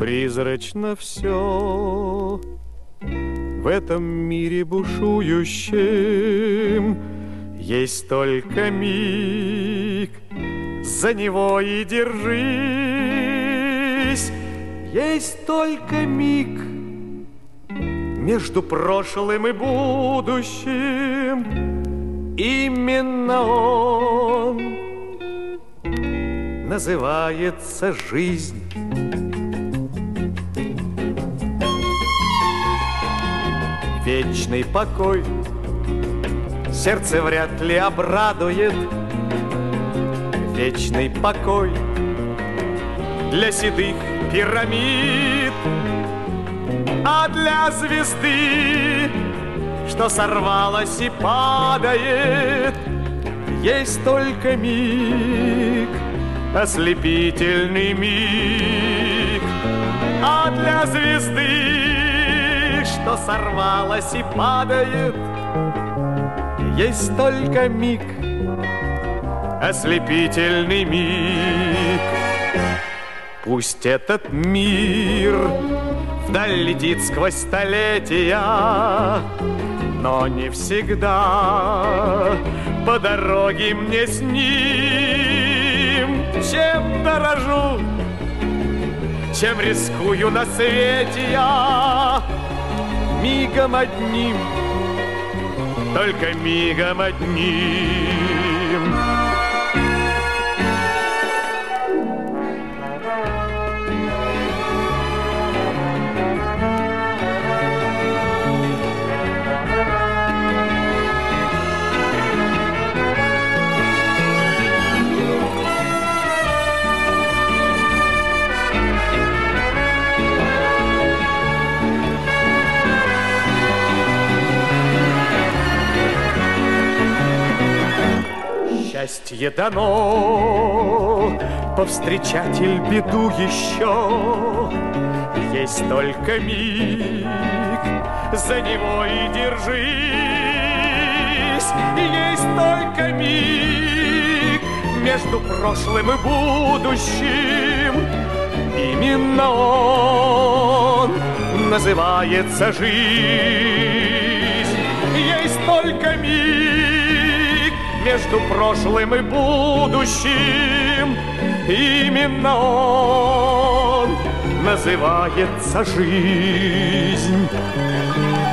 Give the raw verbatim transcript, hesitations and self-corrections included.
Призрачно все в этом мире бушующем. Есть только миг, за него и держись. Есть только миг между прошлым и будущим. Именно он называется жизнь. Вечный покой сердце вряд ли обрадует. Вечный покой для седых пирамид, а для звезды, что сорвалась и падает, есть только миг, ослепительный миг. А для звезды, что сорвалась и падает, есть только миг, ослепительный миг. Пусть этот мир вдаль летит сквозь столетия, но не всегда по дороге мне с ним. Чем дорожу, чем рискую на свете я, мигом одним, только мигом одним. Счастье дано повстречатель беду еще. Есть только миг, за него и держись. Есть только миг между прошлым и будущим. Именно он называется жизнь. Есть только миг между прошлым и будущим. Именно он называется жизнь.